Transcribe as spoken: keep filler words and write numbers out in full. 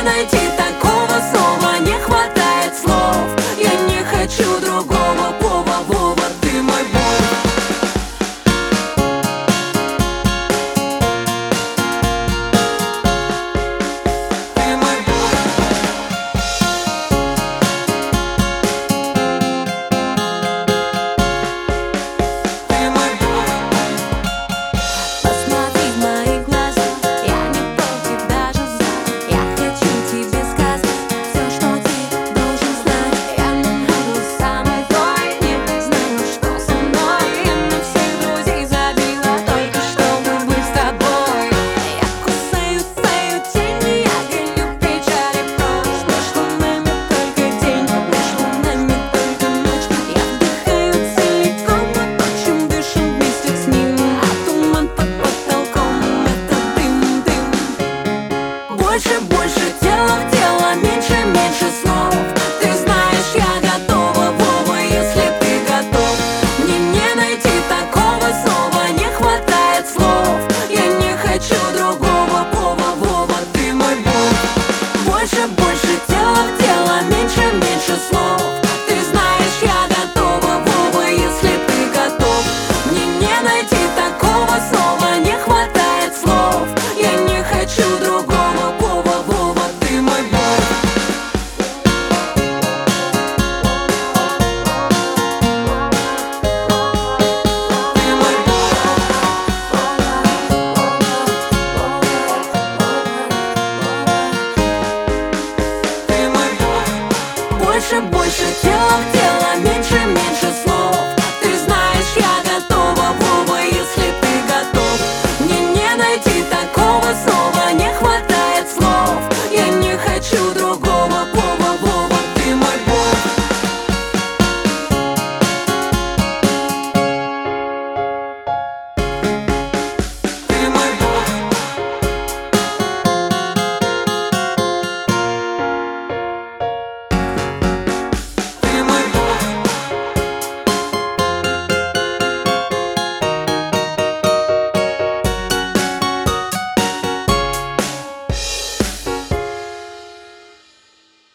найти такого слова, не хватает слов. Я не хочу другого, Вова, Вова, ты мой бог. Ты мой бог. Ты мой бог. Посмотри в мои глаза, я не против даже за. Я хочу тебе сказать все, что ты должен знать. Я не буду самой той, не знаю, что со мной. Я на всех друзей забила только чтобы быть с тобой. Я кусаю твою тень, я гоню печали прочь. Между нами только день, между нами только ночь. Я вдыхаю целиком, мы ночью дышим вместе с ним. А туман под потолком — это дым, дым. Больше, больше, тело в тело, меньше, меньше слов. Ты знаешь, я готова, Вова, если ты готов. Мне не найти такого слова, не хватает слов. Я не хочу другого, Вова, Вова, ты мой бог. Больше, больше, тело в тело, меньше, меньше слов. Ты знаешь, я готова, Вова, если ты готов. Мне не найти такого слова, не хватает слов. Я не хочу другого, Вова, Вова, ты мой бог. Ты мой бог. Ты мой бог. Больше, больше, тело в тело.